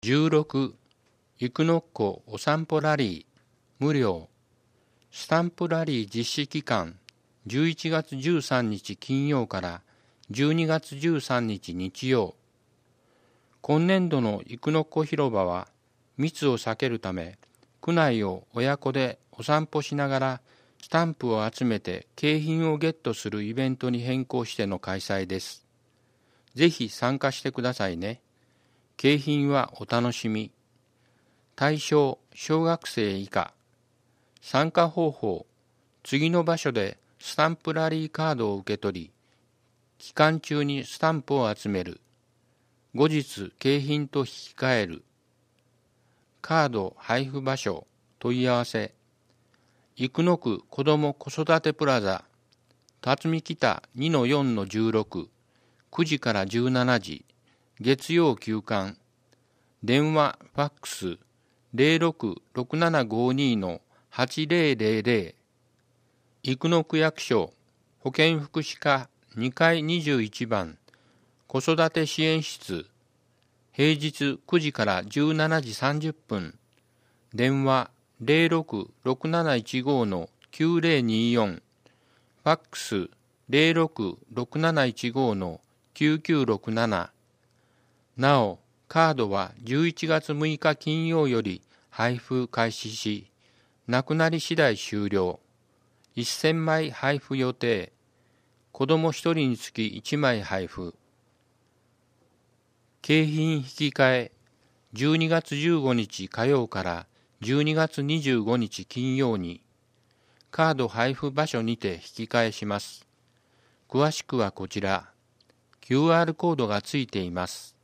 16、生野っ子お散歩ラリー、無料。スタンプラリー実施期間、11月13日金曜から12月13日日曜。今年度の生野っ子広場は、密を避けるため、区内を親子でお散歩しながら、スタンプを集めて景品をゲットするイベントに変更しての開催です。ぜひ参加してくださいね。景品はお楽しみ。対象、小学生以下。参加方法、次の場所でスタンプラリーカードを受け取り、期間中にスタンプを集める。後日、景品と引き換える。カード配布場所、問い合わせ。生野区子ども子育てプラザ、辰巳北 2-4-16、9時から17時、月曜休館。電話、ファックス、06-6752-8000。生野区役所、保健福祉課2階21番、子育て支援室。平日9時から17時30分。電話06-6715-9024。ファックス06-6715-9967。なお、カードは11月6日金曜より配布開始し、なくなり次第終了。1000枚配布予定。子ども1人につき1枚配布。景品引き換え、12月15日火曜から12月25日金曜に、カード配布場所にて引き換えします。詳しくはこちら、QR コードがついています。